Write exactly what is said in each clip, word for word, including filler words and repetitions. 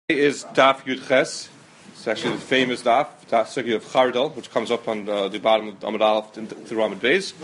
Is Daf Yud Ches. It's actually the famous Daf, Daf Sugi of Chardal, which comes up on uh, the bottom of Amud Aleph to Ramad Beis.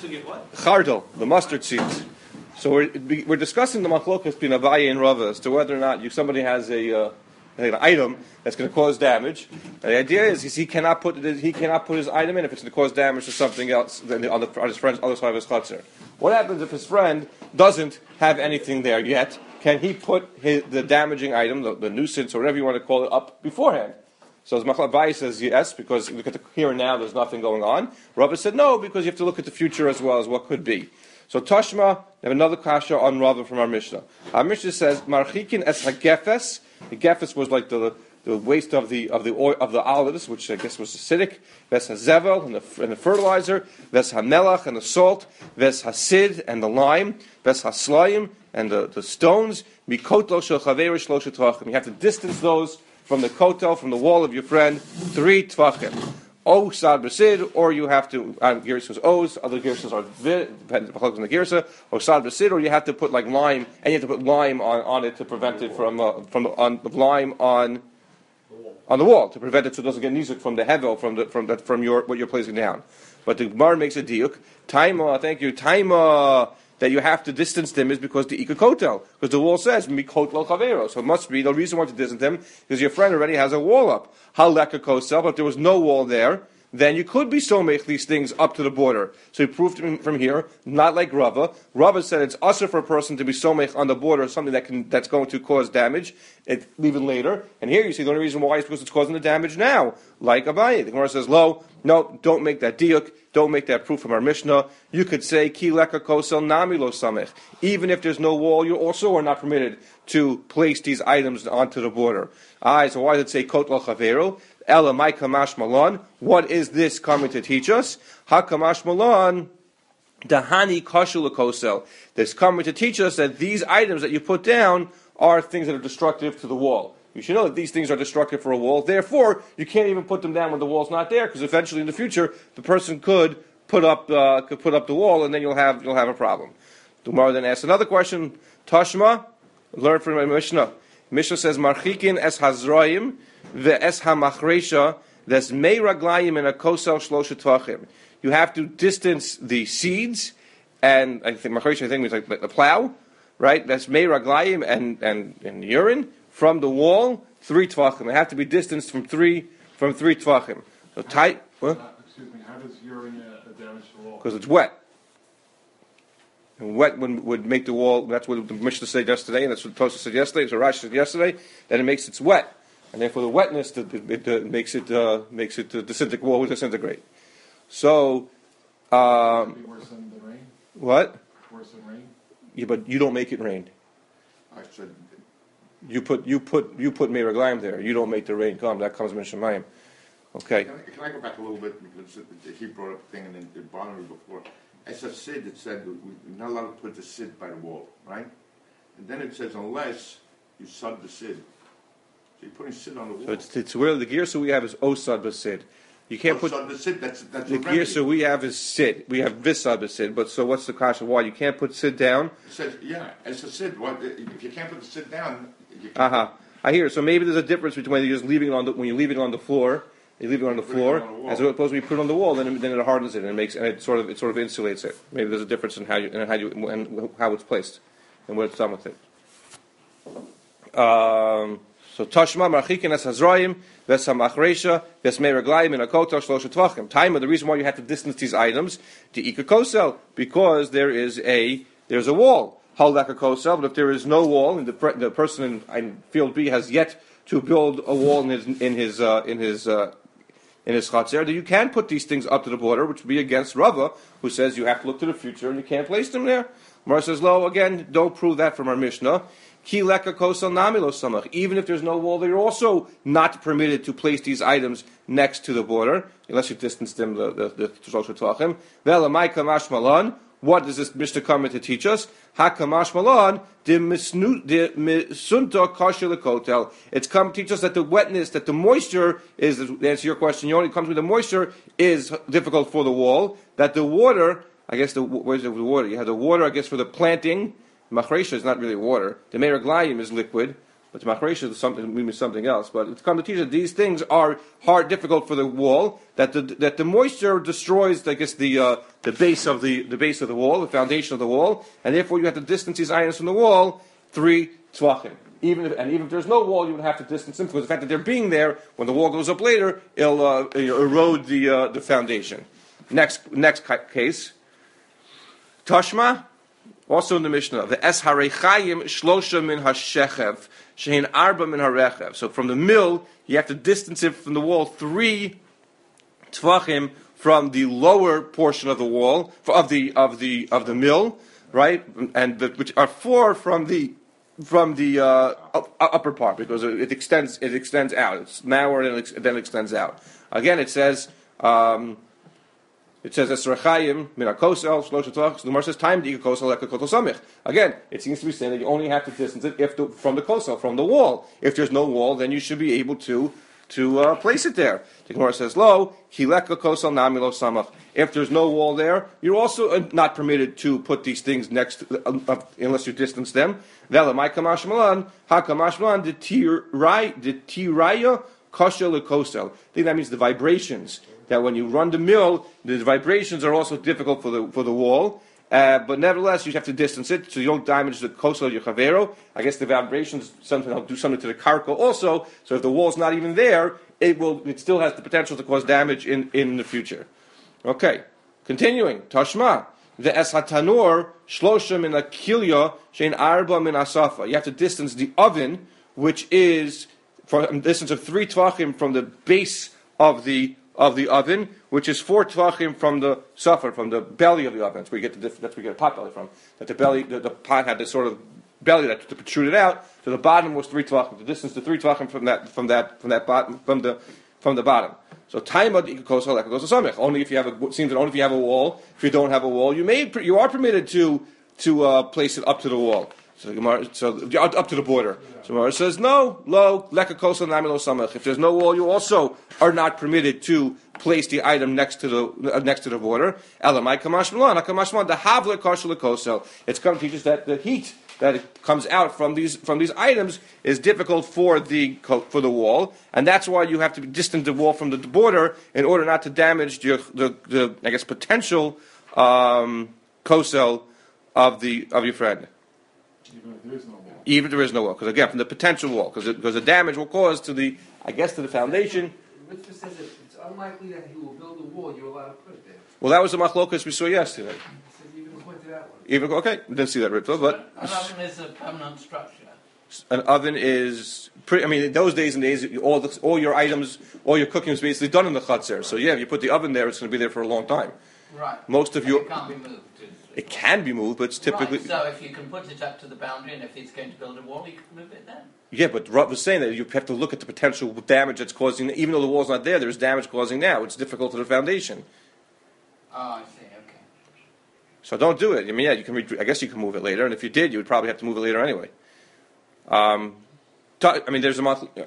Chardal, the mustard seeds. So we're, we're discussing the machlokas between Abaye and Rava as to whether or not you, somebody has a uh, an item that's going to cause damage. And the idea is, is he cannot put he cannot put his item in if it's going to cause damage to something else on, the, on his friend's other side of his chutzner. What happens if his friend doesn't have anything there yet? Can he put his, the damaging item, the, the nuisance, or whatever you want to call it, up beforehand? So as Machlok Abaye says yes, because look at the here and now, there's nothing going on. Rava said no, because you have to look at the future as well as what could be. So Tashma, we have another kasha on Rava from our Mishnah. Our Mishnah says, Marchikin es hagefes. The gefes was like the the waste of the of the oil, of the olives, which I guess was acidic. Ves hazevel and the and the fertilizer. Ves hamelach and the salt. Ves hasid and the lime. Ves haslayim and the, the stones. Mikotlo shel chaveru shlosha tvachim. You have to distance those from the kotel, from the wall of your friend, three tvachim. O sad b'sid, or you have to, um, Gersa's O's, other Gersas are vid, depending on the Gersa, or sad b'sid, or you have to put like lime, and you have to put lime on, on it to prevent it from, uh, from on the lime on on the wall, to prevent it so it doesn't get nizik from the hevel, from the, from that, from your, what you're placing down. But the Gemara makes a diuk, taima, thank you, taima, that you have to distance them is because the ikakotel, because the wall says mikot lo chavero, so it must be the reason why to distance them because your friend already has a wall up. Haleka kosel, but if there was no wall there, then you could be so make these things up to the border. So he proved from, from here, not like Rava. Rava said it's usher for a person to be so make on the border, something that can that's going to cause damage, it, even later. And here you see the only reason why is because it's causing the damage now, like Abaye. The Gemara says, "Lo, no, don't make that diuk. Don't make that proof from our Mishnah. You could say ki leka kosel nami lo samech. Even if there's no wall, you also are not permitted to place these items onto the border. Ah, so why does it say kot lo chavero? Ela mai kamash malon. What is this coming to teach us? Ha kamash malon dahani kashul kosel. This coming to teach us that these items that you put down are things that are destructive to the wall. You should know that these things are destructive for a wall. Therefore, you can't even put them down when the wall's not there, because eventually in the future the person could put up uh, could put up the wall, and then you'll have you'll have a problem. Tomorrow then asks another question. Tashma, learn from my Mishnah. Mishnah says marchikin es hazroim ve'es hamachresha des mei raglayim in a kosel shlosha tvachim. You have to distance the seeds, and I think machresha I think means like the plow, right? That's mei raglayim and and and urine from the wall, three tvachim. They have to be distanced from three from three tvachim. So tight. What? Uh, excuse me. How does urine uh, damage the wall? Because it's wet. And wet would, would make the wall. That's what the Mishnah said yesterday, and that's what the Tosfos said yesterday. So Rashi said yesterday that it makes it wet, and therefore the wetness it, it, it uh, makes it uh, makes it uh, disintegrate. Wall will disintegrate. So, um, be worse than the rain. What? Worse than rain. Yeah, but you don't make it rain. I said, You put you put you put Meiraglayim there. You don't make the rain come. That comes from Shemayim. Okay. can I, can I go back a little bit because he brought up a thing and then it bothered me before. As a sid, it said that we're not allowed to put the sid by the wall, right? And then it says unless you sub the sid. So you're putting sid on the wall. So it's, it's where the girsa we have is osad basid. You can't oh, put sub the sid. That's that's the a remedy. girsa we have is sid. We have visad basid. But so what's the kasha? Why you can't put sid down? It says yeah, as a sid. What if you can't put the sid down? You can't Uh huh. I hear. So maybe there's a difference between when you're just leaving it on the when you leave it on the floor. You leave it on the Put it floor, on the wall. as opposed to be put it on the wall. Then it, then it hardens it and it makes and it sort of it sort of insulates it. Maybe there's a difference in how you in how you and how it's placed and what it's done with it. Um, so Tashma Marchikin es Hazraim Ves Hamachresha Ves Meiraglayim in a Kotel Shlosha Tvachim. Time of the reason why you have to distance these items to Ika Kosel because there is a there's a wall. Haldak a Kosel, but if there is no wall and the the person in, in field B has yet to build a wall in his in his uh, in his uh, in his chatzir, that you can put these things up to the border, which would be against Rava, who says you have to look to the future and you can't place them there. Mar says, "Lo, again, don't prove that from our Mishnah. Ki leka kosel nami lo samach. Even if there's no wall, you're also not permitted to place these items next to the border unless you distance them the the the shlosh tvachim. Vela mai kamash malan. What does this Mishnah come to teach us? Hakamash malon de misunta kashil kotel. It's come to teach us that the wetness, that the moisture is. To answer your question, you only comes with the moisture is difficult for the wall. That the water, I guess the where's the water? You have the water, I guess, for the planting. Machresha is not really water. The Meiraglayim is liquid. But machresha is something means something else. But it's come to teach that these things are hard, difficult for the wall. That the that the moisture destroys, I guess, the uh, the base of the the base of the wall, the foundation of the wall, and therefore you have to distance these items from the wall three tvachim. Even if, and even if there's no wall, you would have to distance them because the fact that they're being there when the wall goes up later, it'll uh, erode the uh, the foundation. Next next case, Tashma. Also in the Mishnah, the es harechayim shlosha min hashechev shehin arba min harechev. So from the mill, you have to distance it from the wall three tvachim from the lower portion of the wall of the of the of the mill, right? And the, which are four from the from the uh, upper part because it extends it extends out. It's narrower and then it extends out. Again, it says. Um, It says Esrachayim min hakosel shlosha tvach. The Gemara says time to kosel like a kotel samich. Again, it seems to be saying that you only have to distance it if the, from the kosel, from the wall. If there's no wall, then you should be able to to uh, place it there. The Gemara says lo hileka kosel nami lo samach. If there's no wall there, you're also uh, not permitted to put these things next to, uh, uh, unless you distance them. Vela my kamash malan ha kamash malan the tirai the tiraya kosel le kosel. I think that means the vibrations. That when you run the mill, the vibrations are also difficult for the for the wall. Uh, but nevertheless, you have to distance it so you don't damage the kosel of your chavero. I guess the vibrations something will do something to the karka also. So if the wall's not even there, it will it still has the potential to cause damage in, in the future. Okay, continuing. Tashma the es hatanor shlosha min akilya shein arba min asafa. You have to distance the oven, which is for a distance of three tvachim from the base of the of the oven, which is four tvachim from the suffer, from the belly of the oven. That's where you get the that's where you get a pot belly from. That the belly, the, the pot had this sort of belly that protruded out. So the bottom was three tvachim. The distance to three tvachim from that from that from that bottom from the from the bottom. So taimad ikosal like goes to samech. Only if you have a it seems that only if you have a wall. If you don't have a wall, you may you are permitted to to uh, place it up to the wall. So the Gemara, so up to the border. So the Gemara says no, lo leka kosel nami lo samech. If there's no wall, you also are not permitted to place the item next to the uh, next to the border. Elamai kamash malan, kamash malan. The havle kosel kosel. It's going to teach us that the heat that it comes out from these from these items is difficult for the for the wall, and that's why you have to distance the wall from the border in order not to damage the the, the I guess potential um, kosel of the of your friend. Even if there is no wall. Even if there is no wall, because again, from the potential wall, because because the damage will cause to the, I guess, to the foundation. Ritva says that it's unlikely that he will build a wall. You're allowed to put it there. Well, that was the machlokas we saw yesterday. He says even pointed out one. Even okay, didn't see that Ritva, but An oven is a permanent structure. An oven is pretty. I mean, in those days and days, all the, all your items, all your cooking is basically done in the chutzner. So yeah, if you put the oven there, it's going to be there for a long time. Right. Most of And your it can't be moved. it can be moved, but it's typically Right, so if you can put it up to the boundary, and if he's going to build a wall, you can move it then. yeah. But Rav was saying that you have to look at the potential damage that's causing. Even though the wall's not there, there's damage causing now. It's difficult to the foundation. Oh, I see. Okay. So don't do it. I mean, yeah, you can. Re- I guess you can move it later, and if you did, you would probably have to move it later anyway. Um, ta- I mean, there's a month. Yeah.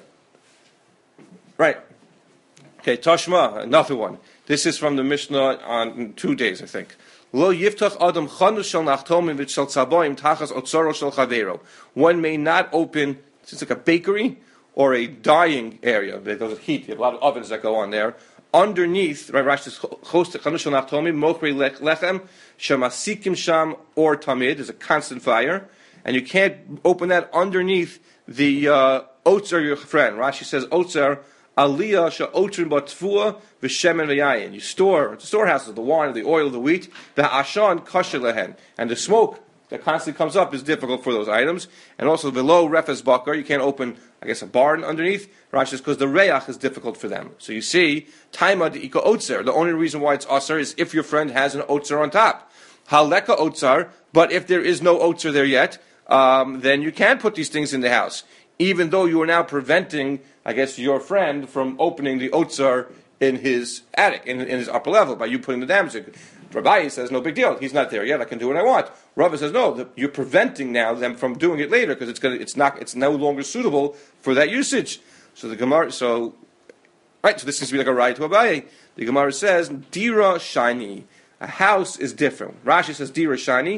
Right. Okay, Tashma, another one. This is from the Mishnah on two days, I think. Lo yiftach adam chanus shel nachtomim v'shel tzaboim tachas otzoro shel chavero. One may not open. It's like a bakery or a dyeing area. There's heat. You have a lot of ovens that go on there. Underneath, right, Rashi says chanus shel nachtomim mochrei lechem shemasikim sham or tamid. There's a constant fire, and you can't open that underneath the uh, otzer your friend. Rashi says otzer. Aliyah she'otrin batfua v'shemen v'yayin. You store the storehouses, the wine, the oil, the wheat, the ashan kasher lehen, and the smoke that constantly comes up is difficult for those items. And also below refes bakar, you can't open, I guess, a barn underneath. Rashi says because the reyach is difficult for them. So you see, taima deika otzer. The only reason why it's aser is if your friend has an otzer on top. Haleka otzar, but if there is no otzer there yet, um, then you can put these things in the house, even though you are now preventing, I guess, your friend from opening the otzar in his attic, in, in his upper level, by you putting the damage. Rabbi says, no big deal. He's not there yet. I can do what I want. Rava says, no, the, you're preventing now them from doing it later because it's gonna, it's not, it's no longer suitable for that usage. So the Gemara, so right, so this seems to be like a right to Abaye. The Gemara says, dira shani. A house is different. Rashi says, dira shani.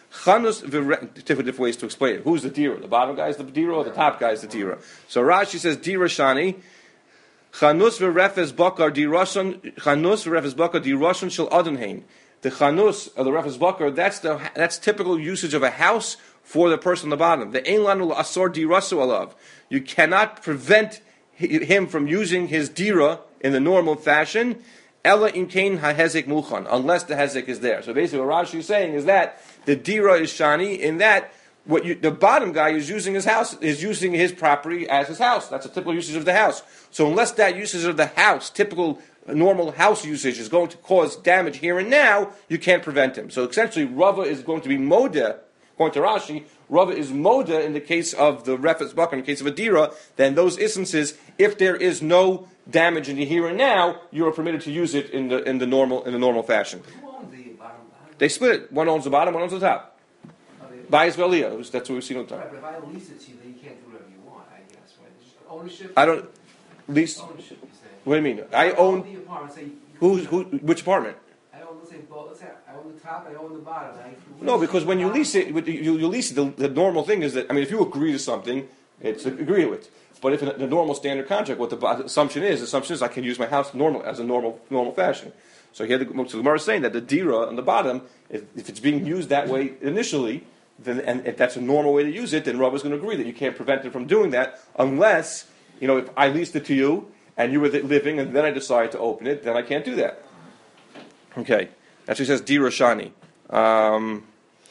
Chanus v're- different different ways to explain it. Who's the dira? The bottom guy is the dira, or the top guy is the dira? So Rashi says dira shani. Chanus v'refes bakar dirashon. Chanus v'refes bakar dirashon shel adonhein. The chanus or the refes bakar, that's the that's typical usage of a house for the person on the bottom. The ein lanu asor dirasu alav. You cannot prevent him from using his dira in the normal fashion. Ella imkain hahezek muchan, unless the hezek is there. So basically, what Rashi is saying is that the dira is shani in that what you, the bottom guy is using his house is using his property as his house. That's a typical usage of the house. So unless that usage of the house, typical normal house usage, is going to cause damage here and now, you can't prevent him. So essentially, Rava is going to be modeh. According to Rashi, Rava is modeh in the case of the refes bakar, in the case of a dira. Then those instances, if there is no damage in the here and now, you are permitted to use it in the in the normal in the normal fashion. Who owns the bottom? They split it. One owns the bottom, one owns the top. Bias Velia, that's what we've seen on top. Right, but if I lease it to you, then you can't do whatever you want, I guess, right? It's just ownership? I don't lease. Ownership, you're saying. What do you mean? I own own the apartment, say... who's who? Which apartment? I own, let's say, well, let's say, I own the top, I own the bottom. I No, because when you lease it, you, you lease it. The, the normal thing is that I mean, if you agree to something, it's agree to it. But if in the normal standard contract, what the assumption is, the assumption is I can use my house normal as a normal normal fashion. So here, the, so the Gemara is saying that the dira on the bottom, if, if it's being used that way initially, then and if that's a normal way to use it, then Rav is going to agree that you can't prevent it from doing that unless, you know, if I leased it to you and you were living and then I decided to open it, then I can't do that. Okay, that's what he says dira shani. Um,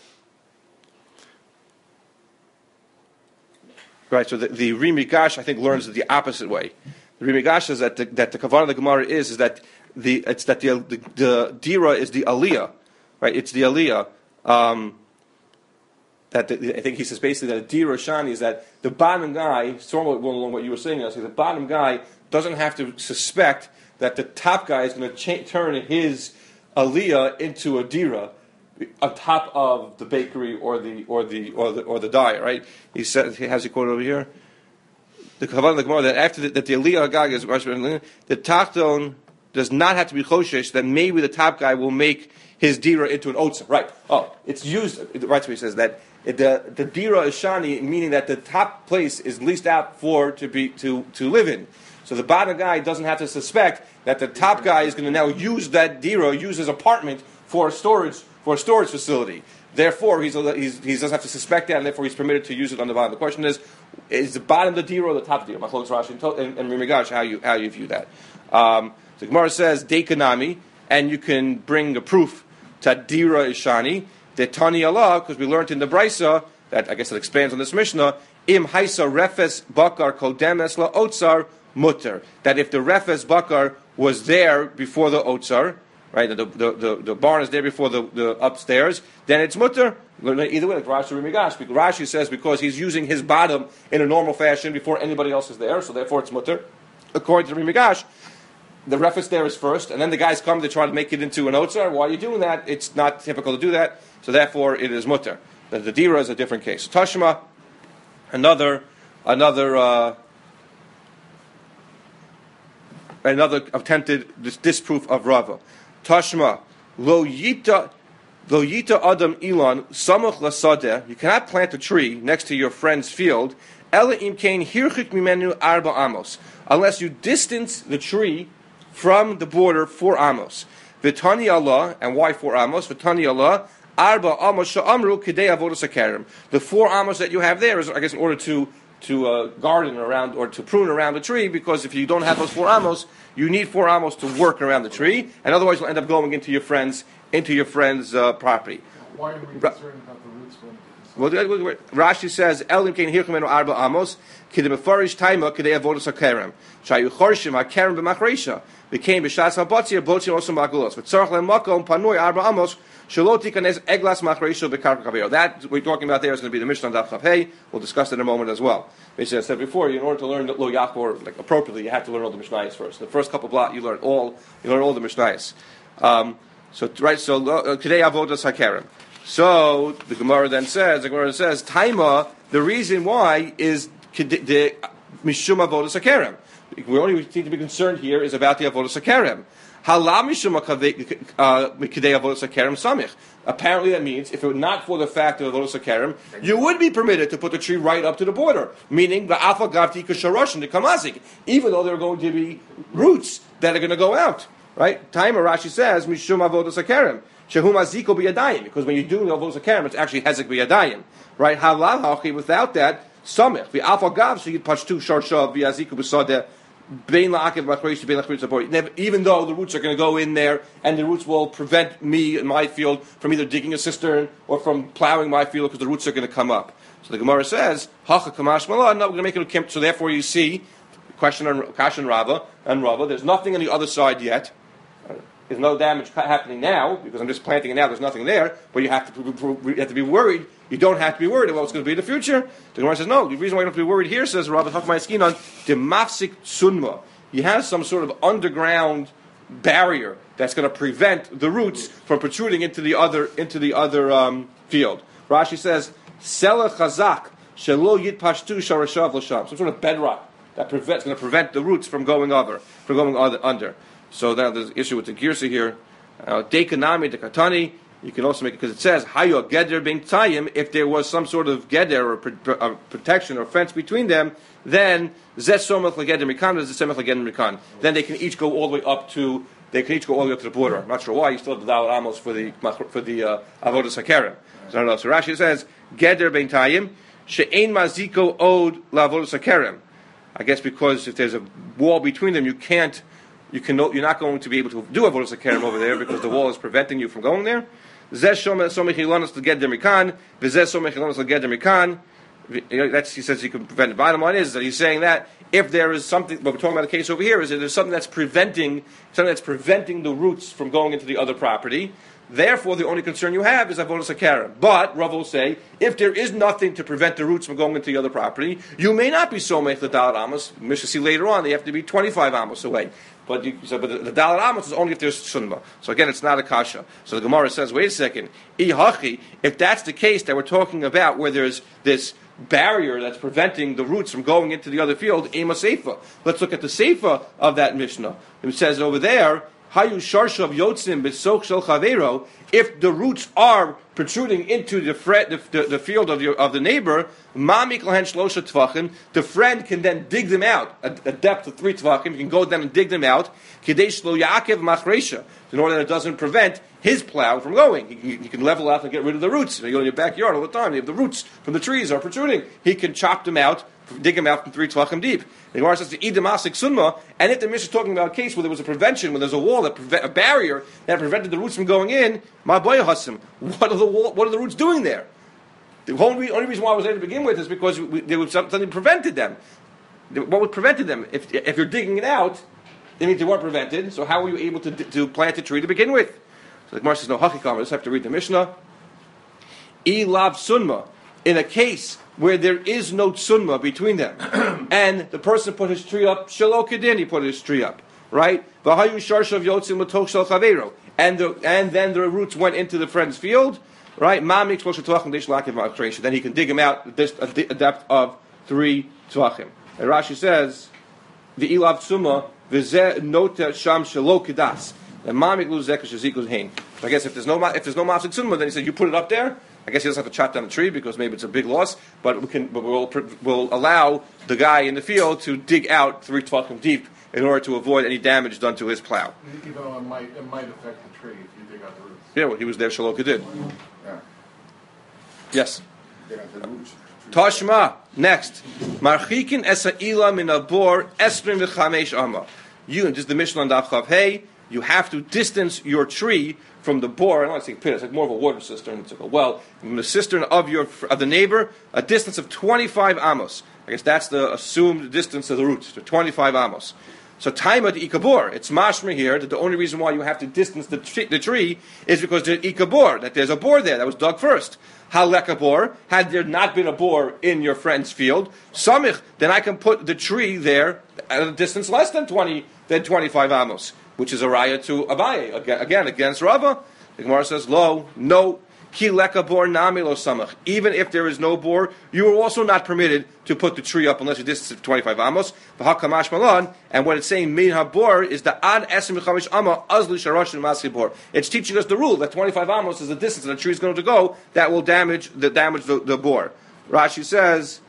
Right, so the, the Rimigash, I think, learns it the opposite way. The Rimigash is that the, that the Kavanah of the Gemara is, is that the it's that the the, the dira is the aliyah, right? It's the aliyah. Um, that the, I think he says basically that a dira shani is that the bottom guy, sort of along what you were saying, I say the bottom guy doesn't have to suspect that the top guy is going to cha- turn his aliyah into a dira on top of the bakery or the or the or the or the dye, right? He says he has a quote over here. The Kavanah of the Gemara that after the, that the aliyah agag is the tachton does not have to be choshesh that maybe the top guy will make his dira into an otza, right? Oh, it's used right. So he says that the the dira is shani, meaning that the top place is leased out for to be to to live in. So the bottom guy doesn't have to suspect that the top guy is going to now use that dira, use his apartment for storage. For a storage facility. Therefore, he's, he's, he doesn't have to suspect that, and therefore he's permitted to use it on the bottom. The question is, is the bottom the dira or the top the dira? Machlokes Rashi and, and, and Rimigash, how you, how you view that. Um, the Gemara says, Dekanami, and you can bring a proof to dira is shani, the Tani Allah, because we learned in the Brisa, that I guess it expands on this Mishnah, Im haisa refes bakar kodemes la otzar mutter, that if the refes bakar was there before the otzar, right, the, the, the, the barn is there before the, the upstairs, then it's mutter. Either way, like Rashi Rimigash. Rashi says because he's using his bottom in a normal fashion before anybody else is there, so therefore it's mutter. According to Rimigash, the refus there is first, and then the guys come to try to make it into an otzar. Why are you doing that? It's not typical to do that, so therefore it is mutter. The, the dira is a different case. Tashma, another, another, uh, another attempted dis- disproof of Rava. Tashma, lo yita, lo yita adam ilan samach lasadeh. You cannot plant a tree next to your friend's field. Ela imkain hirchik mimenu arba amos, unless you distance the tree from the border four amos. V'tani Allah, and why four amos? V'tani Allah arba amos sha'amru kidei avodas hakerem. The four amos that you have there is, I guess, in order to to uh, garden around or to prune around the tree, because if you don't have those four amos, you need four amos to work around the tree, and otherwise you'll end up going into your friend's into your friend's uh, property. Why are we concerned about the roots? Well, Rashi says, "Elim kein hirchumenu arba amos kidei mefarish taima kidei avodas hakerem shayu chorshim hakerem b'machreisha became b'shas habatzir botzir also magulos v'tzarach lemakom panui arba amos." That we're talking about there is going to be the Mishnah Daf Chav Hey. We'll discuss it in a moment as well. Basically, I said before, in order to learn Lo Yachor like appropriately, you have to learn all the Mishnayos first. The first couple of blot, you learn all, you learn all the Mishnayos. Um, so right, so uh, today Avodas Hakerem. So the Gemara then says, the Gemara says, Taima. The reason why is the mishum avodas hakerem. We only need to be concerned here is about the avodas hakerem. Apparently that means if it were not for the fact of avodas hakerem, you would be permitted to put the tree right up to the border, meaning the alpha gavti kasharoshin, the kamazik, even though there are going to be roots that are going to go out. Right? Timer Rashi says mishum avodas hakerem shehum aziko biyadayim, because when you do the avodas hakerem, it's actually hezek biyadayim. Right? Halal hachi, without that samich the alpha gav so you pashtu sharshav v'aziko b'sadeh. Even though the roots are going to go in there, and the roots will prevent me in my field from either digging a cistern or from plowing my field because the roots are going to come up. So the Gemara says, "Hacha kamash malah." No, we're going to make it a kimp. So therefore, you see, question on Kash and Rava and Rava. There's nothing on the other side yet. There's no damage happening now because I'm just planting it now. There's nothing there, but you have to you have to be worried. You don't have to be worried about what's going to be in the future. The Gemara says no. The reason why you don't have to be worried here, says Rabbi Chachmai the mafsik sunma. You have some sort of underground barrier that's going to prevent the roots from protruding into the other into the other um, field. Rashi says sela chazak shelo yit pashtu sharashav l'sham. Some sort of bedrock that prevents going to prevent the roots from going over from going under. So now there's an issue with the girsa here. Dekanami, dekatani. You can also make it because it says hayo geder bein tayim. If there was some sort of geder or pro- uh, protection or fence between them, then zes somach legeder mikan, zes somach legeder mikan. Then they can each go all the way up to they can each go all the way up to the border. I'm not sure why. You still have the Daled Amos for the for the uh, avodas hakerem. So I don't know. So Rashi says geder bein tayim she'ein maziko od lavodas hakerem. I guess because if there's a wall between them, you can't. You can. You're not going to be able to do avodas hakerem over there because the wall is preventing you from going there. That's he says you can prevent. The bottom line is that he's saying that if there is something, what we're talking about the case over here is that there's something that's preventing something that's preventing the roots from going into the other property. Therefore, the only concern you have is avodas hakerem. But Rav will say, if there is nothing to prevent the roots from going into the other property, you may not be somech the Daled Amos. We shall see later on; they have to be twenty-five amos away. But, you, so, but the, the Daled Amos is only if there's sunma. So again, it's not a kasha. So the Gemara says, wait a second, ihachi. If that's the case that we're talking about, where there's this barrier that's preventing the roots from going into the other field, ema seifa. Let's look at the seifa of that Mishnah. It says over there. Hayu sharshav yotzim b'soch shel chavero. If the roots are protruding into the, fre- the, the, the field of, your, of the neighbor, mamik lahen shlosha tvachim. The friend can then dig them out at a depth of three tvachim. You can go down and dig them out. Kidei shlo yakev machresha. In order that it doesn't prevent his plow from going. He can, he can level out and get rid of the roots. You go in your backyard all the time. You have the roots from the trees are protruding. He can chop them out. Dig them out from three tvachim deep. The Gemara says to idem asik sunma, and if the Mishnah is talking about a case where there was a prevention, when there's a wall that prevent, a barrier that prevented the roots from going in, my boy hasim, what are the wall, what are the roots doing there? The only, only reason why I was there to begin with is because we, there was something that prevented them. What would prevented them? If if you're digging it out, it means they weren't prevented. So how were you able to to plant a tree to begin with? So the Gemara says no hakikam. I just have to read the Mishnah. Ilav sunma, in a case where there is no tsunma between them, and the person put his tree up, shelo kedin, he put his tree up, right? V'hayu sharshav yotzim l'toch shel chavero, and the and then the roots went into the friend's field, right? Mamik shlosh tvachim deish lakev ma'akreisha. Then he can dig them out this a depth of three tvachim. And Rashi says, the ilav tsuma v'zeh nota sham shelo kedas. And mamik lu zekah shezikul hein. I guess if there's no if there's no mafsik tsuma, then he said you put it up there. I guess he doesn't have to chop down the tree because maybe it's a big loss, but we can, but we'll, we'll allow the guy in the field to dig out three tvachim deep in order to avoid any damage done to his plow. Even though it might, it might affect the tree if you dig out the roots. Yeah, well, he was there, Shaloka did. Yeah. Yes. Dig out the roots. Tashma, next. Marchikin esa'ila min abor esrim v'chamesh amma. You, and this is the Mishnah on Daf Chav Hey, you have to distance your tree from the bore. I don't want to say pit, it's like more of a water cistern. It's like a well. From the cistern of your of the neighbor, a distance of twenty-five amos. I guess that's the assumed distance of the roots, to twenty-five amos. So taima de ikabor. It's mashma here that the only reason why you have to distance the tree, the tree is because there's ikabor, that there's a bore there that was dug first. Halekabor, had there not been a bore in your friend's field, samich, then I can put the tree there at a distance less than twenty than twenty-five amos, which is a raya to Abaye again against Rava. The Gemara says, "Lo, no, Ki leka bor nami lo samach. Even if there is no bor, you are also not permitted to put the tree up unless you distance it twenty-five amos. V'hakamash malan, and what it's saying min habor is the ad esim chamish amma azli sharashin masi bor. It's teaching us the rule that twenty-five amos is the distance that a tree is going to go that will damage the damage the, the bor. Rashi says.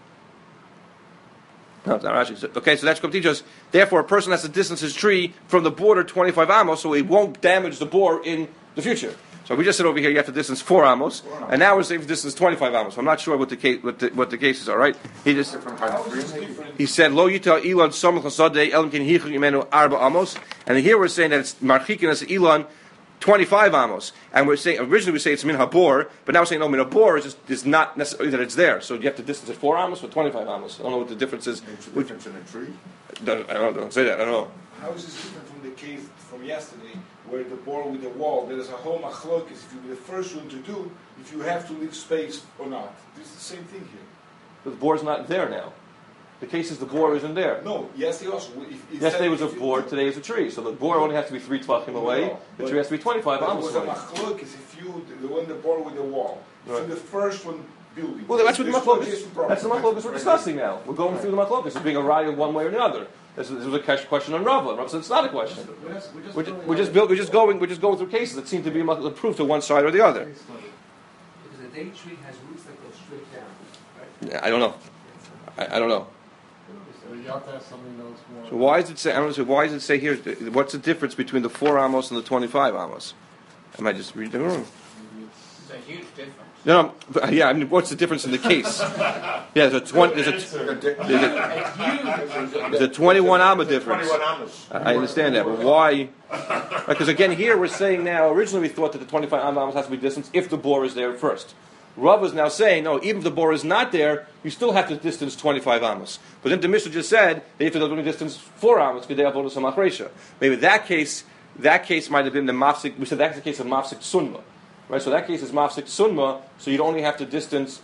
No, it's not Rashi. Okay, so that's going to teach us. Therefore, a person has to distance his tree from the border twenty-five amos, so it won't damage the bor in the future. So we just said over here you have to distance four amos, and now we're saying distance twenty-five amos. So I'm not sure what the case, what the, what the cases are. Right? He just he said lo yita ilan samach hasadeh elam kin hichu imenu arba amos, and here we're saying that it's marchikin as ilan twenty-five amos, and we're saying originally we say it's min habor, but now we're saying no, min habor is just is not necessarily that it's there. So you have to distance it four amos or twenty-five amos. I don't know what the difference is. What's the difference in a tree? Don't, I don't, don't say that. I don't know. How is this different from the case from yesterday, where the bore with the wall, there is a whole machlokes, if you be the first one to do, if you have to leave space or not. This is the same thing here. But the board's not there now. The case is the board isn't there. No, yesterday also. If, if Yesterday was a if you- board, today is a tree. So the board only has to be three tvachim away. No, The but- tree has to be twenty-five But it amos was a away. machlokes if you, the one the bore with the wall. If Right. you're the first one building. Well, that's what the there's machlokas. adjacent property. That's the machlokas we're discussing now. We're going through the machlokas. It's being a raya one way or the other. This, this was a cash- question on Rava. Rava said it's not a question. We're just, we're just, We're just, building we're just, on- build, we're just going. We're just going through cases that seem to be mach- proof to one side or the other. Because a date tree has roots that go straight down, right? Yeah, I don't know. I, I don't know. So you have to have somebody who knows more. So why does it say? I don't know. Why does it say here? What's the difference between the four amos and the twenty-five amos? Am I just reading it wrong? It's a huge difference. No, no, but, yeah. I mean, what's the difference in the case? Yeah, there's a twenty. There's a, there's a, there's a twenty-one amma difference. Twenty-one amos. I understand that, but why? Because again, here we're saying now. Originally, we thought that the twenty-five amos has to be distance if the bore is there first. Rav is now saying, no, even if the bore is not there, you still have to distance twenty-five amos. But then the Mishnah just said that you have to only distance four amos because they have avodas hamachresha. Maybe that case, that case might have been the mafsik. We said that's the case of mafsik sunma, right? So that case is mafsik sunma. So you'd only have to distance.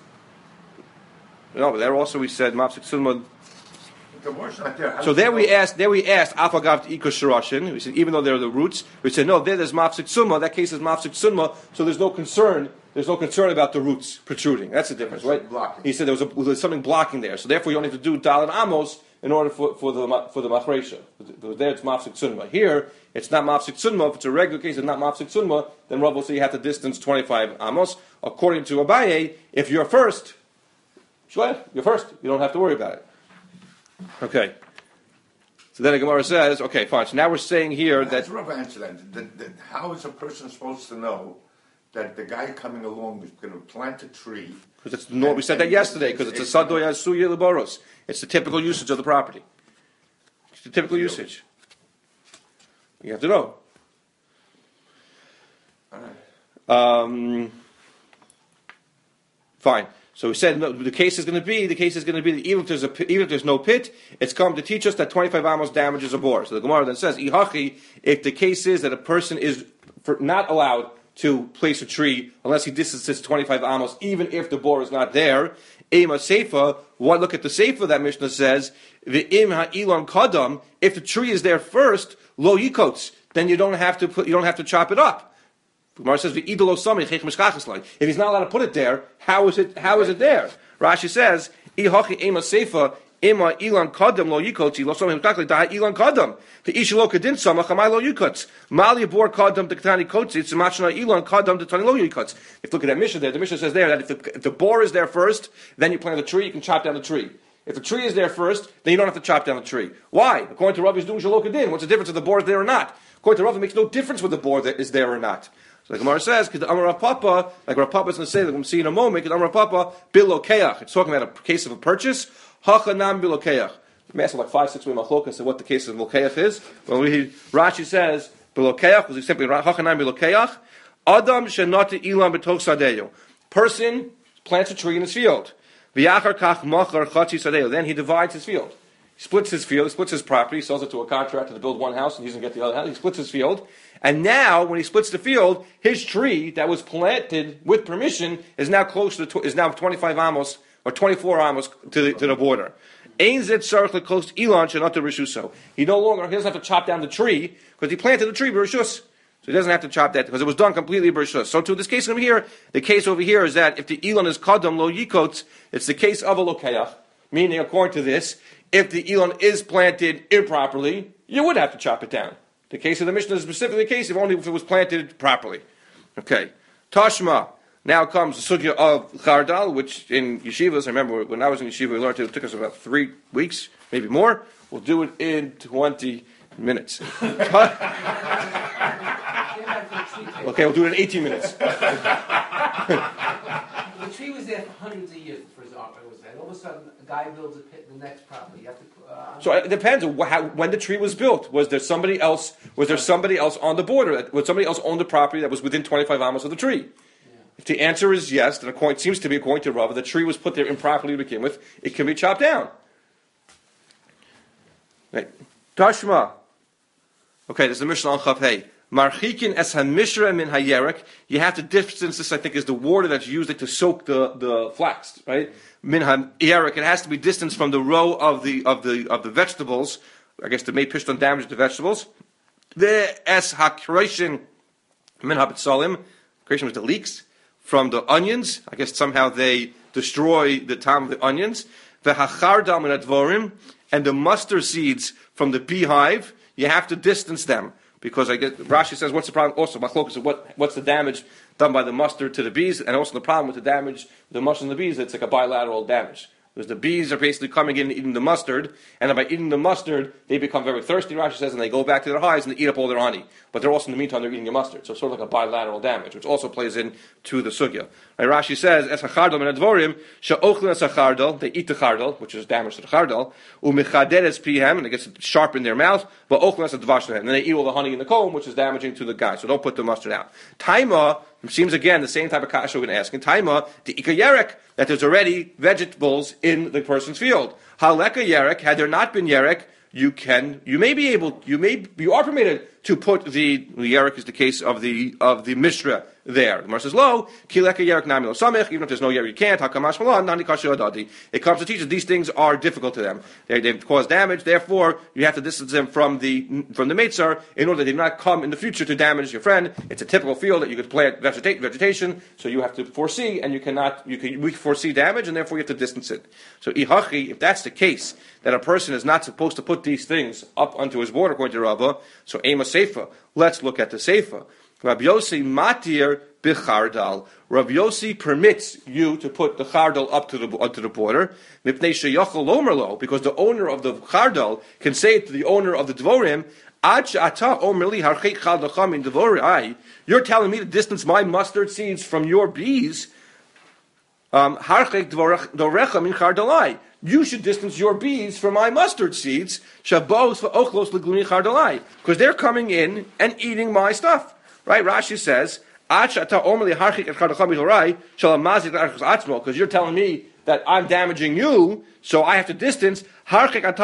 No, but there also we said mafsik sunma. The board's not there. How So does there it we know? asked, there we asked, Afagav to Iko Shirashin. We said, even though they're the roots, we said, no, there there's Mafsik Summa, that case is Mafsik Summa, so there's no concern, there's no concern about the roots protruding. That's the difference, right? Blocking. He said there was, a, there was something blocking there, so therefore you only have to do Dal and Amos in order for, for the for the Machresha. But there it's Mafsik Summa. Here, it's not Mafsik Summa. If it's a regular case, it's not Mafsik Summa, then Rav will say you have to distance twenty-five Amos. According to Abaye, if you're first, sure, you're first, you don't have to worry about it. Okay. So then the Gemara says, okay, fine. So now we're saying here that That's Rav answer that. The, the, how is a person supposed to know that the guy coming along is going to plant a tree? because it's no, we said that yesterday because it's a sadoy asuya liboros. It's the typical usage of the property. It's the typical usage. You have to know. Um, fine. So we said no, the case is going to be the case is going to be that even if there's a pit, even if there's no pit, it's come to teach us that twenty-five amos damages a bore. So the Gemara then says, "Ihachi." If the case is that a person is for, not allowed to place a tree unless he distances twenty-five amos, even if the bore is not there, ema seifa. What look at the seifa that Mishnah says, "Ve'im ha'ilon kadam." If the tree is there first, lo yikots, then you don't have to put, you don't have to chop it up. Gemara says, if he's not allowed to put it there, how is it? How is it there? Rashi says, "Ihachi ema seifa ema ilan kadam lo yikotzi lo somim kakli da ilan kadam the ishlo kadin sama chamai lo yikots mali bor kadam the katani kotzi it's machna ilan kadam the tani lo yikots." If you look at that Mishnah there, the Mishnah says there that if the, if the bore is there first, then you plant the tree, you can chop down the tree. If the tree is there first, then you don't have to chop down the tree. Why? According to Rav, he's doing shalo kadin. What's the difference if the bore is there or not? According to Rav, it makes no difference whether the bore is there or not. So the Gemara says, because the Amar Rav Papa, like Rav Papa is going to say, like we'll see in a moment, because Amar Rav Papa, bilokeach. It's talking about a case of a purchase. Hachanam bilokeach. We asked like five, six way machlokas and what the case of bilokeach is. Well, we, Rashi says, bilokeach, was simply hachanam bilokeach. Adam shenati ilam betoch sadeyo. Person plants a tree in his field. V'yachar kach machar chatzi sadeyo. Then he divides his field. He splits his field, he splits his property, sells it to a contractor to build one house, and he's going to get the other house. He splits his field. And now, when he splits the field, his tree that was planted with permission is now close to is now twenty-five amos or twenty-four amos to the, to the border. Ein zet sarach lekos ilan shenata rishuso. He no longer he doesn't have to chop down the tree because he planted the tree b'rishus. So he doesn't have to chop that because it was done completely b'rishus. So to this case over here, the case over here is that if the elon is kadam lo yikot, it's the case of a lokeach. Meaning, according to this, if the elon is planted improperly, you would have to chop it down. The case of the Mishnah is specifically the case if only if it was planted properly. Okay. Tashma. Now comes the sugya of chardal, which in yeshivas, I remember when I was in yeshiva, we learned it, it took us about three weeks, maybe more. We'll do it in twenty minutes. Okay, we'll do it in eighteen minutes. The tree was there for hundreds of years for his art. And all of a sudden, a guy builds a pit in the next property. You have to. Uh, so it depends on how, when the tree was built. Was there somebody else? Was there somebody else on the border? Was somebody else owned the property that was within twenty-five amos of the tree? Yeah. If the answer is yes, then it seems to be according to Rava, the tree was put there improperly to begin with. It can be chopped down. Right. Tashma. Okay, there's the Mishnah on Chav Hey. Marchikin es hamishra min hayerek. You have to distance this. I think is the water that's used to soak the, the flax, right? Min hayerek. It has to be distanced from the row of the of the of the vegetables. I guess the may pishton damage the vegetables. The es hakreshin min habitzalim. Creation was the leeks from the onions. I guess somehow they destroy the time of the onions. The hachardal min advorim, and the mustard seeds from the beehive. You have to distance them. Because I get Rashi says, what's the problem? Also, machlokas, what what's the damage done by the mustard to the bees, and also the problem with the damage, the mustard and the bees, it's like a bilateral damage. Because the bees are basically coming in and eating the mustard, and by eating the mustard, they become very thirsty, Rashi says, and they go back to their hives and they eat up all their honey. But they're also, in the meantime, they're eating the mustard. So it's sort of like a bilateral damage, which also plays into the sugya. And Rashi says, Es hachardal min advorim, she'ochlin es hachardal, they eat the chardal, which is damage to the chardal, u'mechaderes pihem, and it gets sharp in their mouth, but ochlin es advash, and then they eat all the honey in the comb, which is damaging to the guy. So don't put the mustard out. Taima, seems again the same type of kasha we're going to ask. In Taima, the ika yerek, that there's already vegetables in the person's field. Haleka yerek, had there not been yerek, you can, you may be able, you may, you are permitted to put the, the yerek is the case of the, of the mishra there. The Gemara says, lo, kileka yerek nami lo samech, even if there's no yerek, you can't, hakamash malan, nani kasha adadi. It comes to teach that these things are difficult to them. They, they've caused damage, therefore, you have to distance them from the, from the meitzar, in order that they do not come in the future to damage your friend. It's a typical field that you could plant vegeta- vegetation, so you have to foresee, and you cannot, you can, we foresee damage, and therefore you have to distance it. So, ihachi, if that's the case, that a person is not supposed to put these things up onto his border, according to Rava, so ema seifa. Let's look at the seifa. Rabbi Yossi matir bichardal. Rabbi Yossi permits you to put the chardal up to the up to the border. Mipnei sheyachol lomer lo, because the owner of the chardal can say to the owner of the dvorim, Ad she'ata omer li harchei chardalcha min dvorai. You're telling me to distance my mustard seeds from your bees. Harchei dvorecha min chardalai. You should distance your bees from my mustard seeds, shabos va'ochlos legluni chardalai, because they're coming in and eating my stuff. Right? Rashi says, because you're telling me that I'm damaging you, so I have to distance. You're also a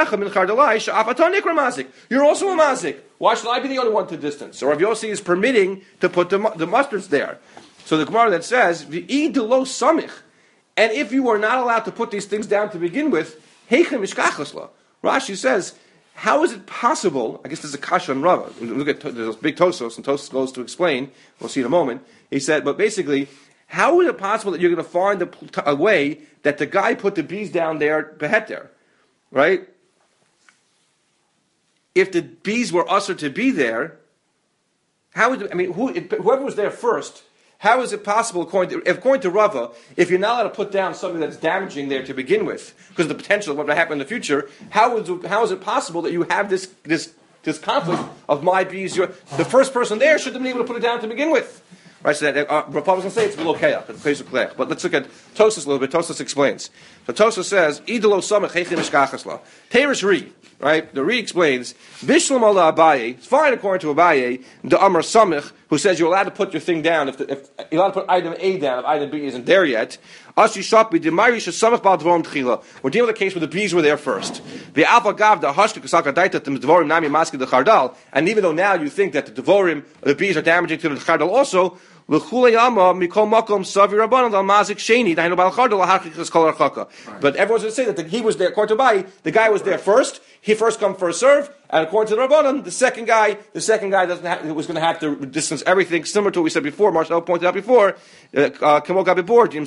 mazik. Why should I be the only one to distance? So Rav Yossi is permitting to put the, the mustards there. So the Gemara that says, and if you are not allowed to put these things down to begin with, Rashi says, how is it possible? I guess there's a kasha on Rava. Look at there's big Tosos, and Tosos goes to explain. We'll see in a moment. He said, but basically, how is it possible that you're going to find a, a way that the guy put the bees down there, behet there, right? If the bees were usher to be there, how would I mean? Who, whoever was there first? How is it possible, according to, according to Rava, if you're not allowed to put down something that's damaging there to begin with, because of the potential of what might happen in the future, how is, how is it possible that you have this this this conflict of my bees? Your, the first person there should have been able to put it down to begin with. Right, so that uh, Republicans say it's below keach, it's place of klech. But let's look at Tosos a little bit. Tosos explains. So Tosos says, "Idolo samech hechim mishkachasla." Teres Ri, right? The Ri explains, "Bishlam ala Abaye." It's fine according to Abaye, the Amar Samech, who says you're allowed to put your thing down if, the, if you're allowed to put item A down if item B isn't there yet. Ashi shapi demari shesamech bal dvorim tchila. We're dealing with a case where the bees were there first. The alpha gav the hashka kasaka daita the dvorim nami maski the chardal. And even though now you think that the dvorim, the bees are damaging to the chardal also. But everyone's going to say that the, he was there, according to Abai, the guy was there first, he first come, first serve, And according to the Rabbanan, the second guy, the second guy doesn't have, was going to have to distance everything, similar to what we said before. Marcel pointed out before. According to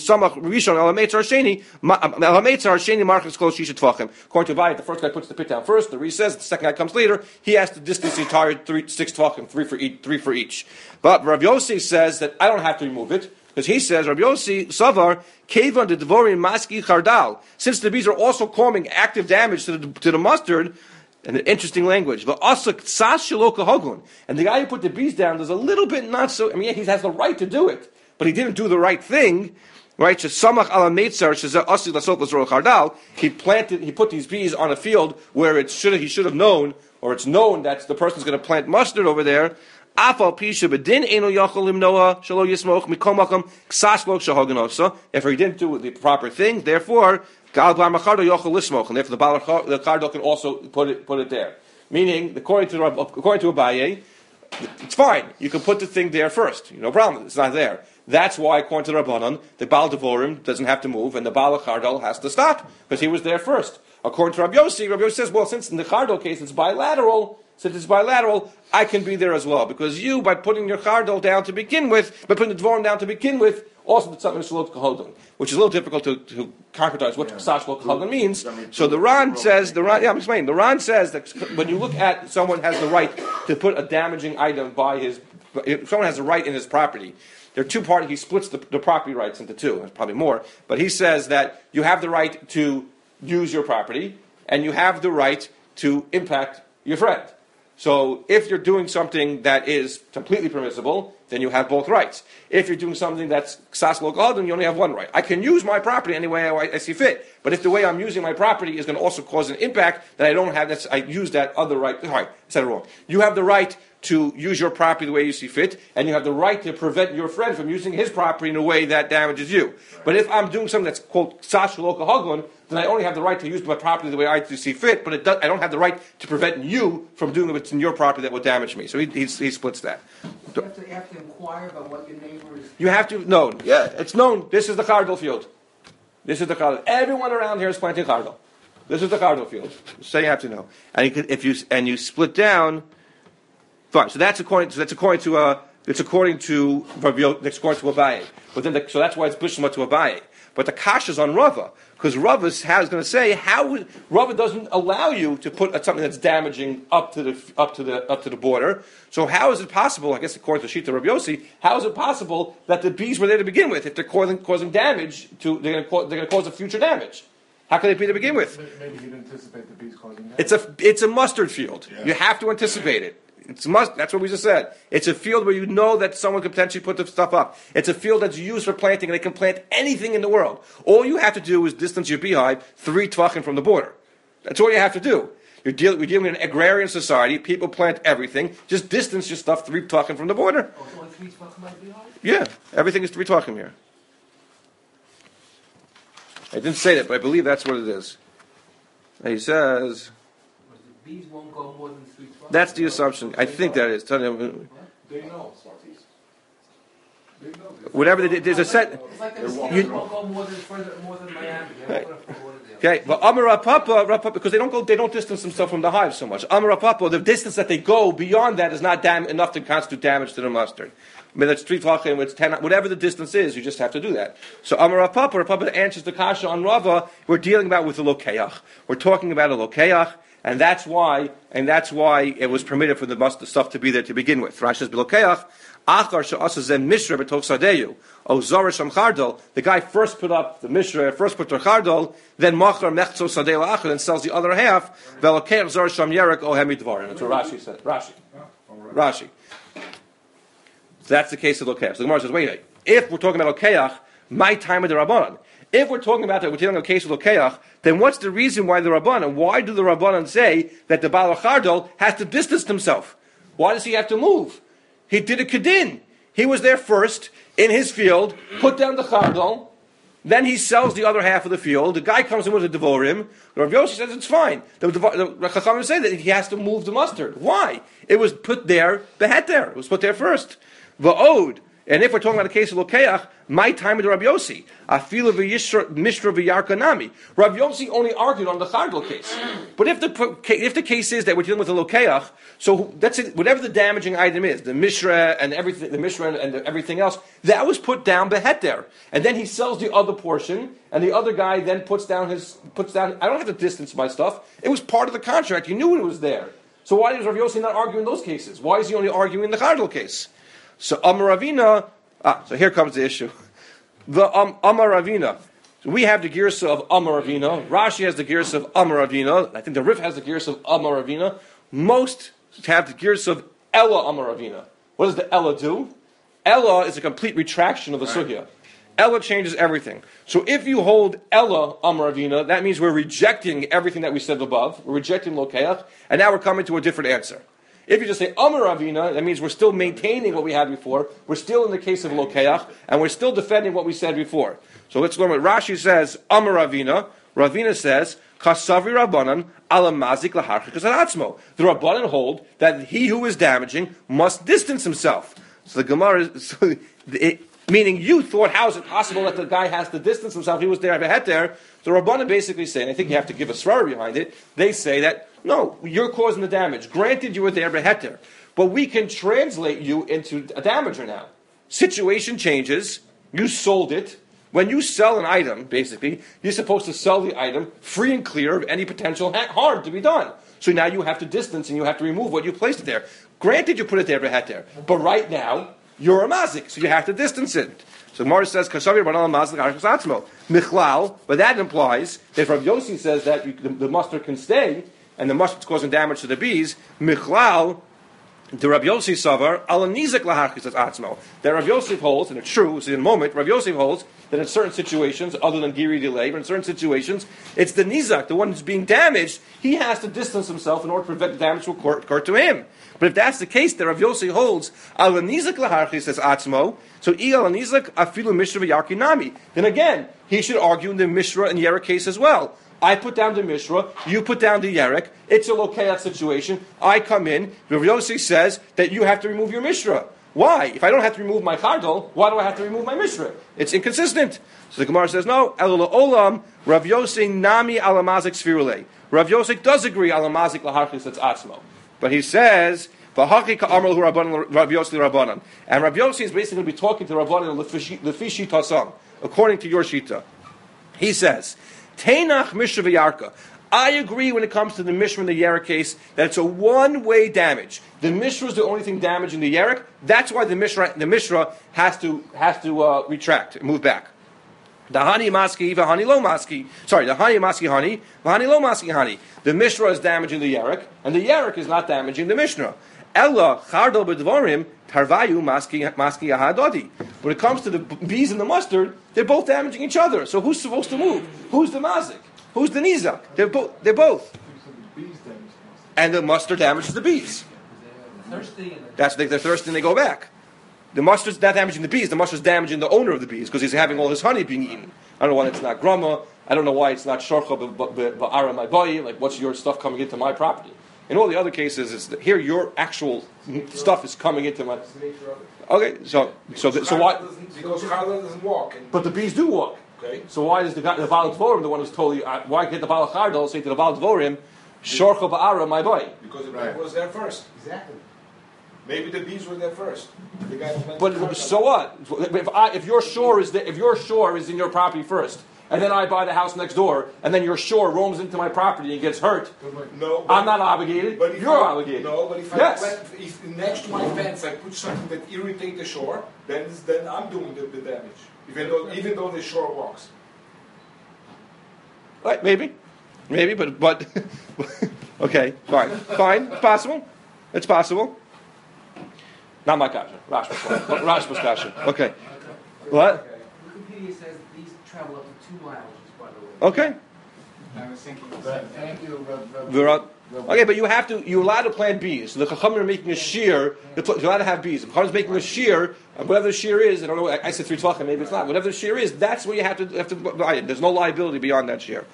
Abai, the first guy puts the pit down first. The Re says the second guy comes later. He has to distance the entire three, six tvachim, three for each. Three for each. But Rav Yossi says that I don't have to remove it. Because he says, Rabbi Yossi, Savar, Kevan de Devorim Maski Chardal. Since the bees are also causing active damage to the, to the mustard, and an interesting language, and the guy who put the bees down does a little bit not so, I mean, yeah, he has the right to do it, but he didn't do the right thing, right? He planted, he put these bees on a field where it should he should have known, or it's known that the person's going to plant mustard over there. If he didn't do the proper thing, therefore, and if the Baal can also put it put it there. Meaning, according to according to Abaye, it's fine. You can put the thing there first. No problem. It's not there. That's why, according to the Rabbanan, the Baal Devorim doesn't have to move, and the Baal Chardal has to stop because he was there first. According to Rabbi Yossi, Rabbi Yossi says, well, since in the Chardal case it's bilateral. Since it's bilateral, I can be there as well. Because you, by putting your chardal down to begin with, by putting the dvorim down to begin with, also did something shalot kahodon, which is a little difficult to, to concretize what ksash shalot kahodon means. So the Ran says, the Ran, yeah, I'm explaining. The Ran says that when you look at someone has the right to put a damaging item by his, if someone has a right in his property, there are two parties. He splits the, the property rights into two. There's probably more, but he says that you have the right to use your property, and you have the right to impact your friend. So if you're doing something that is completely permissible, then you have both rights. If you're doing something that's ksas lo then you only have one right. I can use my property any way I, I see fit, but if the way I'm using my property is going to also cause an impact, then I don't have that. I use that other right. All right, I said it wrong. You have the right to use your property the way you see fit, and you have the right to prevent your friend from using his property in a way that damages you. But if I'm doing something that's quote ksas lo kahagon, then I only have the right to use my property the way I see fit, but it does, I don't have the right to prevent you from doing what's in your property that would damage me. So he, he, he splits that. You have, to, you have to inquire about what your neighbor is... You have to know. Yeah, it's known. This is the Chardal field. This is the Chardal. Everyone around here is planting Chardal. This is the Chardal field. So you have to know. And you can, if you and you split down... Fine. So that's according. So that's according to. Uh, it's according to. It's according to Abaye. But then, the, so that's why it's bishma to Abaye. But the kash is on Rava because Rava is going to say how Rava doesn't allow you to put something that's damaging up to the up to the up to the border. So how is it possible? I guess according to Shita Rabbi Yossi, how is it possible that the bees were there to begin with? If they're causing, causing damage to, they're going to cause, they're going to cause a future damage. How can they be to begin with? Maybe he didn't anticipate the bees causing damage. It's a it's a mustard field. Yeah. You have to anticipate it. It's must. That's what we just said. It's a field where you know that someone could potentially put the stuff up. It's a field that's used for planting, and they can plant anything in the world. All you have to do is distance your beehive three tvachim from the border. That's all you have to do. You're dealing, we're dealing with an agrarian society. People plant everything. Just distance your stuff three tvachim from the border. Oh, so only three tvachim by the beehive? Yeah, everything is three tvachim here. I didn't say that, but I believe that's what it is. And he says. Bees won't go more than three tvachim. That's the assumption. I think that is. They know. They know. Whatever they did, there's a set. It's like the mosquitoes won't go more than further, more than Miami. They're not gonna follow it there. Okay, but Amar Papa, Papa, because they don't go, they don't distance themselves from the hive so much. Amar Papa, the distance that they go beyond that is not dam- enough to constitute damage to the mustard. I mean, that's three tvachim, it's ten, whatever the distance is, you just have to do that. So Amar Papa, Papa answers the kasha on Rava. We're dealing about with a lokeach. We're talking about a lokeach. And that's why, and that's why it was permitted for the must the stuff to be there to begin with. Rashi says, "B'lokeach achar she'asazem mishra b'tov sadeyu o zara sham chardal." The guy first put up the mishra, first put the chardal, then machar mechzo sadei la'achar, and sells the other half. V'lokeach zara sham yerek o hemi dvarim. That's what Rashi said. Rashi, Rashi. So that's the case of lokeach. So the Gemara says, "Wait, wait. If we're talking about lokeach, my time of the rabbanon." If we're talking about that, we're dealing with a case of Lokeach, then what's the reason why the Rabbanan, why do the Rabbanan say that the Baal Chardal has to distance himself? Why does he have to move? He did a Kedin. He was there first, in his field, put down the Chardal, then he sells the other half of the field, the guy comes in with a Devorim, Rav Yossi says it's fine. The, the, the Chachamim say that he has to move the mustard. Why? It was put there, behet there. It was put there first. Va'od. And if we're talking about a case of Lokeach, my time with Rabbi Yossi, Afilu v'yishra mishra v'yarka nami. Rabbi Yossi only argued on the Chardal case. But if the if the case is that we're dealing with a Lokeach, so that's it, whatever the damaging item is, the mishra and everything, the mishra and, and the, everything else, that was put down beheter, and then he sells the other portion, and the other guy then puts down his puts down. I don't have to distance my stuff. It was part of the contract. You knew it was there. So why is Rabbi Yossi not arguing those cases? Why is he only arguing the Chardal case? So Amar Ravina, ah, so here comes the issue. The um, Amar Ravina. So we have the Girsa of Amar Ravina. Rashi has the Girsa of Amar Ravina. I think the Rif has the Girsa of Amar Ravina. Most have the Girsa of Ella Amar Ravina. What does the Ella do? Ella is a complete retraction of the Sugya. Ella changes everything. So if you hold Ella Amar Ravina, that means we're rejecting everything that we said above. We're rejecting Lokeach, and now we're coming to a different answer. If you just say Amar Ravina, that means we're still maintaining what we had before. We're still in the case of Lokeach, and we're still defending what we said before. So let's learn what Rashi says. Amar Ravina. Ravina says, Chasavri Rabbanan ala mazik laharchikas atzmo. The Rabbanan hold that he who is damaging must distance himself. So the Gemara, so it, meaning you thought, how is it possible that the guy has to distance himself? He was there, behet there. The Rabbanan basically say, and I think you have to give a svara behind it, they say that, no, you're causing the damage. Granted, you were there, beheter, but we can translate you into a damager now. Situation changes. You sold it. When you sell an item, basically, you're supposed to sell the item free and clear of any potential ha- harm to be done. So now you have to distance and you have to remove what you placed there. Granted, you put it there, beheter, but right now you're a mazik, so you have to distance it. So Gemara says, "Kashavi Rabbanan mazik harchas atzmo michlal," but that implies that if Rav Yossi says that you, the, the mustard can stay, and the mustard's causing damage to the bees, Michlal, the Rav Yossi Savar, Ala Nizak Laharchis Atzmo. That Rav Yossi holds, and it's true, it's in a moment, Rav Yossi holds that in certain situations, other than Giri delay, but in certain situations, it's the Nizak, the one who's being damaged, he has to distance himself in order to prevent the damage to occur, occur to him. But if that's the case, that Rav Yossi holds, Ala Nizak Laharchis Atzmo, so I Ala Nizak Afilu Mishra V'Yarki Nami. Then again, he should argue in the Mishra and Yerek case as well. I put down the Mishra, you put down the Yerek, it's a Lokeach situation, I come in, Rav Yossi says that you have to remove your Mishra. Why? If I don't have to remove my Chardal, why do I have to remove my Mishra? It's inconsistent. So the Gemara says, no, Elul Olam, Rav Yossi Nami Alamazik Sfirule. Rav Yossi does agree Alamazik Laharchis that's Atzmo. But he says, V'haki ka'amar hu Rabbanan, Rav Yossi Rabbanan. And Rav Yossi is basically going to be talking to Rabbanan Lefishi Tasam, according to your Shita. He says, Teinach Mishra v'Yarka. I agree when it comes to the Mishra and the Yerek case that it's a one-way damage. The Mishra is the only thing damaging the Yerek. That's why the Mishra, the Mishra has to has to uh, retract, move back. The Hani Maski, the Hani Lo Maski. Sorry, the Hani Maski Hani, the Hani Lo Maski Hani. The Mishra is damaging the Yerek, and the Yerek is not damaging the Mishra. Ella Chardal B'Dvorim Tarvayu Maski Maski Ahadodi. When it comes to the bees and the mustard, they're both damaging each other. So who's supposed to move? Who's the mazik? Who's the nizak? They're both. They're both. And the mustard damages the bees. That's they, they're thirsty and they go back. The mustard's not damaging the bees. The mustard's damaging the owner of the bees because he's having all his honey being eaten. I don't know why it's not grama. I don't know why it's not shorcha ba'ara my boy. Like, what's your stuff coming into my property? In all the other cases, it's that here your actual stuff is coming into my. Okay, so so the, so why? Because Chardal doesn't walk. But the bees do walk. Okay. So why is the guy, the Baal Dvorim, the one who's totally? Uh, why get the Baal Chardal say to the Baal Dvorim, Shorcha ba'ara my boy? Because the Right. bees was there first. Exactly. Maybe the bees were there first. The guy who went But to so what? If I, if your shore is the, if your shore is in your property first, and then I buy the house next door, and then your shore roams into my property and gets hurt, No, I'm not obligated. But if You're I, obligated. No, but if Yes. I plant, if next to my fence I put something that irritate the shore, then then I'm doing the, the damage. Even though even though the shore walks. Right? Maybe, maybe, but but okay, fine, fine. It's possible. It's possible. Not my kasha. Rashba's Rashba's kasha. Okay. What? Wikipedia says that these travel up to two miles, just by the way. Okay. I was thinking the same thing. Thank you, Rav- Rav- Virat. Rav- Okay, but you have to. You're allowed to plant bees. So the chachamim are making a shear. You're allowed to have bees. The chachamim is making a shear. Whatever the shear is, I don't know. I said three tvachim. Maybe it's not. Whatever the shear is, that's where you have to have to buy it. There's no liability beyond that shear.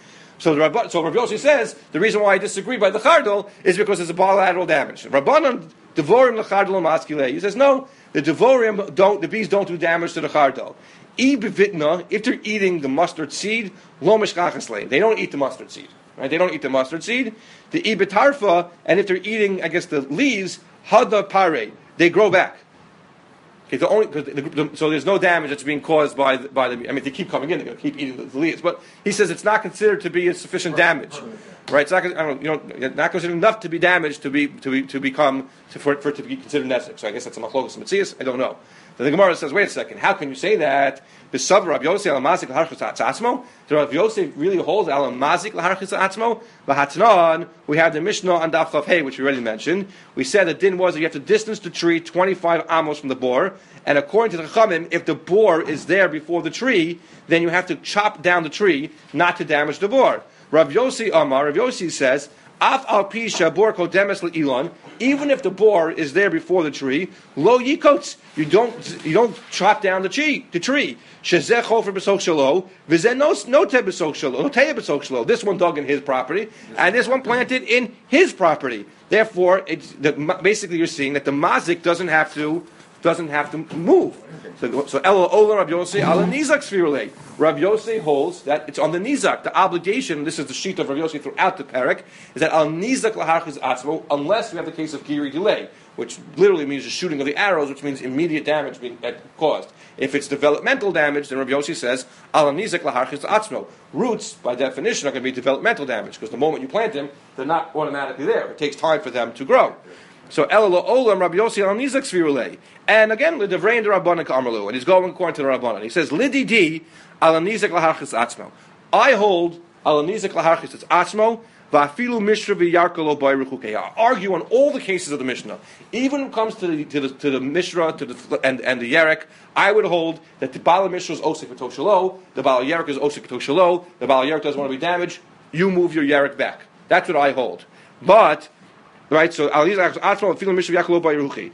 So the Rabban, so Rabbi Yossi says the reason why I disagree by the chardal is because it's a bilateral damage. Rabbanan devorim lechardal maskile. He says no, the devorim don't, the bees don't do damage to the chardal. I bevitna, if they're eating the mustard seed, lo mishkachasle. They don't eat the mustard seed, right? They don't eat the mustard seed. The ibitarfa, and if they're eating, I guess the leaves, hada pare. They grow back. Okay, the only, the, the, so there's no damage that's being caused by the, by the. I mean, they keep coming in, they're going to keep eating the, the leaves. But he says it's not considered to be a sufficient damage, right? It's not, I don't know, you know, not considered enough to be damaged to be to be to become to, for, for it to be considered nesek. So I guess that's a machlokes mitzias. I don't know. Then the Gemara says, wait a second, how can you say that? The Savar Rav Yossi al mazik laharchis atzmo. The Rav Yossi really holds al mazik laharchis atzmo. V'hatnan, we have the Mishnah on Daf Chav Hey, which we already mentioned. We said the din was that you have to distance the tree twenty-five amos from the bore, and according to the Chachamim, if the bore is there before the tree, then you have to chop down the tree not to damage the bore. Rav Yossi Amar, Rav Yossi says, Af al pisha bor kodemes le'ilon. Even if the boar is there before the tree, lo yikots. You don't you don't chop down the tree. The tree. Shezeh chofer b'sok shelo, v'zeh no te b'sok shelo, no te b'sok shelo. This one dug in his property, and this one planted in his property. Therefore, it's the, basically you're seeing that the mazik doesn't have to doesn't have to move. So, so Elo Ola Rav Yossi ala nizak sfirulei. Rav Yossi holds that it's on the nizak. The obligation, this is the sheet of Rav Yossi throughout the parak, is that al nizak laharchiz atzmo, unless we have the case of giri delay, which literally means the shooting of the arrows, which means immediate damage being caused. If it's developmental damage, then Rav Yossi says al nizak laharchiz atzmo. Roots, by definition, are going to be developmental damage because the moment you plant them, they're not automatically there. It takes time for them to grow. So Elo Olam Rabbi Yossi al nizak sfirulei. And again, the Devrein the Rabbanan Kamarlu, and he's going according to the Rabbanan. He says, Lidi di al nizak laharchis atzmo. I hold al nizak laharchis atzmo va'afilu mishra v'yarkalo b'ayruchukei. I argue on all the cases of the Mishnah, even when it comes to the to the, to the Mishra to the and and the Yerek. I would hold that the Baal Mishra is osik v'to shelo, the Baal Yerek is osik v'to shelo. The Baal Yerek doesn't want to be damaged. You move your Yerek back. That's what I hold. But right, so al nizak atzmo va'afilu mishra v'yarkalo b'ayruchukei.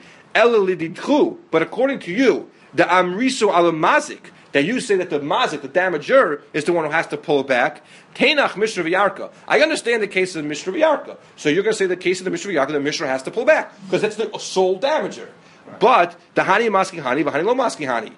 But according to you, the amrisu al mazik, that you say that the mazik, the damager, is the one who has to pull back. Teinach mishra v'yarka. I understand the case of the mishra v'yarka. So you're going to say the case of the mishra v'yarka, the mishra has to pull back because that's the sole damager. But the hani maski hani, v'hani lo maski hani.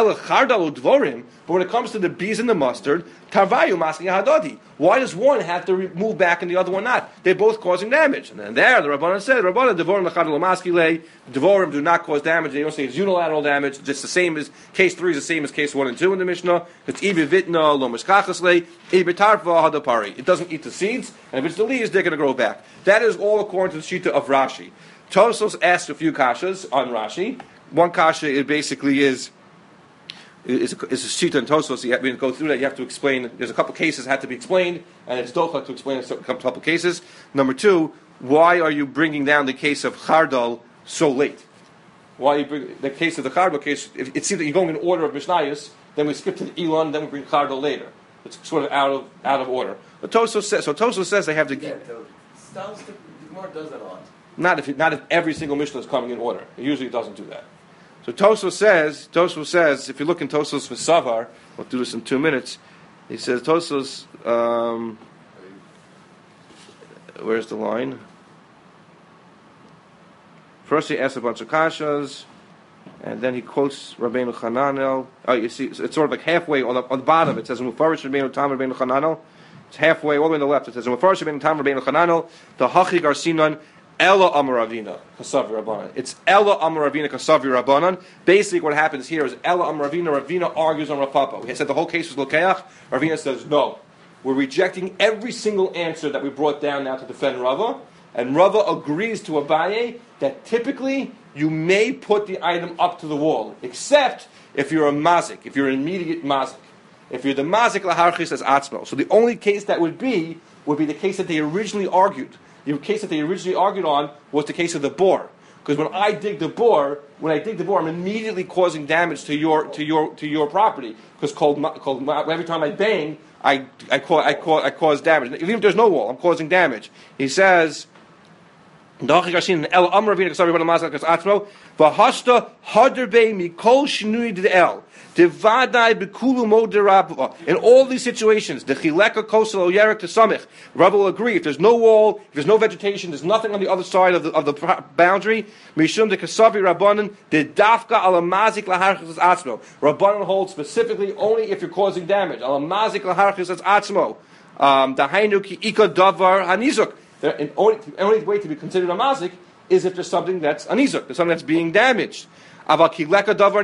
But when it comes to the bees and the mustard, tarvayu maski hadadi. Why does one have to re- move back and the other one not? They're both causing damage. And then there, the Rabbanan said, Rabbanan devorim lechad lo maski lei. Devorim do not cause damage. They don't say it's unilateral damage. It's the same as case three is the same as case one and two in the Mishnah. It's ibi vitna lo mishkachas lei, ibi tarva hadapari. It doesn't eat the seeds, and if it's the leaves, they're going to grow back. That is all according to the shita of Rashi. Tosos asked a few kashas on Rashi. One kasha it basically is. It's a, it's a sheet on Tosfos, so you have to go through that. You have to explain. There's a couple cases that had to be explained, and it's docha to explain a couple cases. Number two, why are you bringing down the case of Chardal so late? Why you bring the case of the Chardal case? If it seems that you're going in order of Mishnayos, then we skip to the Elon, then we bring Chardal later. It's sort of out of out of order. But Tosfos says so. Tosfos says they have to. Yeah, the Styles the Gemara does that a lot. Not if not if every single Mishnah is coming in order. It usually doesn't do that. So Tosfos says, Tosfos says, if you look in Tosfos for Savar, we'll do this in two minutes. He says, Tosfos, um, where's the line? First he asks a bunch of kashas, and then he quotes Rabbeinu Chananel. Oh, you see, it's sort of like halfway on the, on the bottom. It says, Mufarish Rabbeinu Tam Rabbeinu Chananel. It's halfway, all the way on the left. It says, Mufarish Rabbeinu Tam Rabbeinu Chananel, the Hachig Arsinon, Ella Amaravina Kasavi Rabbanan. It's Ella Amaravina Kasavi Rabbanan. Basically, what happens here is Ella Amaravina. Ravina argues on Rav Papa. We said the whole case was Lokeach. Ravina says no. We're rejecting every single answer that we brought down now to defend Rava, and Rava agrees to Abaye that typically you may put the item up to the wall, except if you're a mazik, if you're an immediate mazik, if you're the mazik laharchis as atzmo. So the only case that would be would be the case that they originally argued. The case that they originally argued on was the case of the boar, because when I dig the boar, when I dig the boar, I'm immediately causing damage to your to your to your property. Because called, called every time I bang, I I cause I cause I cause damage. Even if there's no wall, I'm causing damage. He says, Dachi Gashin El Amr Ravina Kasavi Rabbanan Mazak Kas Atzmo V'Hashta Haderbe Mikol Shinui D'El Devadai B'Kulu Moderab. In all these situations, the Chileka Kosel Yerek to Samich, Rabbi will agree. If there's no wall, if there's no vegetation, there's nothing on the other side of the of the boundary. Mishum de Kasavi Rabbanan the Dafka Alamazik Laharchus Atzmo. Rabbanan holds specifically only if you're causing damage. Alamazik Laharchus Atzmo. Um, the Hainuki Ika Davar Hanizuk. The only, only way to be considered a mazik is if there's something that's anizuk, there's something that's being damaged. But if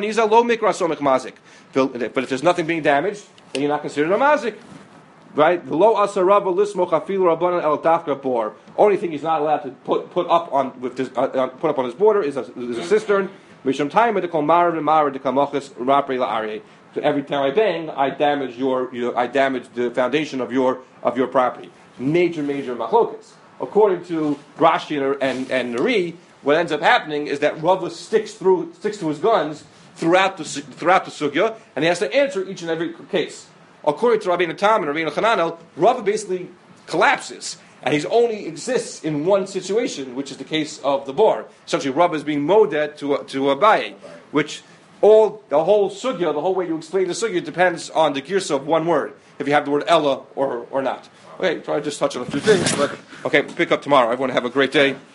there's nothing being damaged, then you're not considered a mazik. Right? The low asarava lismo chafilu rabbanan el tafka bor. Only thing he's not allowed to put put up on with this, uh, put up on his border is a, is a cistern. Mishum time to call marav and marav to kamachis rapri la'ari. So every time I bang, I damage your, your I damage the foundation of your of your property. Major, major machlokas. According to Rashi and and Nari, what ends up happening is that Rava sticks through sticks to his guns throughout the throughout the sugya, and he has to answer each and every case. According to Rabbeinu Tam and Rabbeinu Chananel, Rava basically collapses, and he only exists in one situation, which is the case of the bar. Essentially, Rava is being moded to to Abaye, which all the whole sugya, the whole way you explain the sugya depends on the girsa of one word, if you have the word Ella or or not. Okay, try to just touch on a few things, but okay, pick up tomorrow. Everyone have a great day.